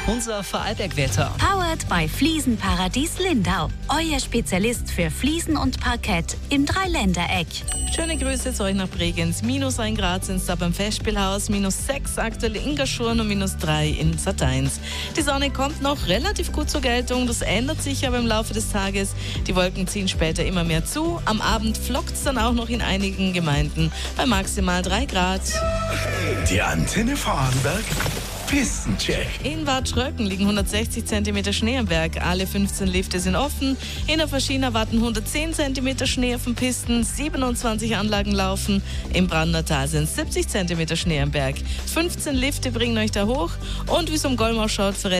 unser Vorarlberg-Wetter. Powered by Fliesenparadies Lindau. Euer Spezialist für Fliesen und Parkett im Dreiländereck. Schöne Grüße zu euch nach Bregenz. -1 Grad sind es da beim Festspielhaus, -6 aktuell in Gaschurn und -3 in Sateins. Die Sonne kommt noch relativ gut zur Geltung, das ändert sich aber im Laufe des Tages. Die Wolken ziehen später immer mehr zu. Am Abend flockt es dann auch noch in einigen Gemeinden bei maximal 3 Grad. Die Antenne Vorarlberg. Pistencheck. In Bad Schröcken liegen 160 cm Schnee am Berg. Alle 15 Lifte sind offen. In der Faschina warten 110 cm Schnee auf den Pisten. 27 Anlagen laufen. Im Brandertal sind 70 cm Schnee am Berg. 15 Lifte bringen euch da hoch. Und wie es um Golm ausschaut,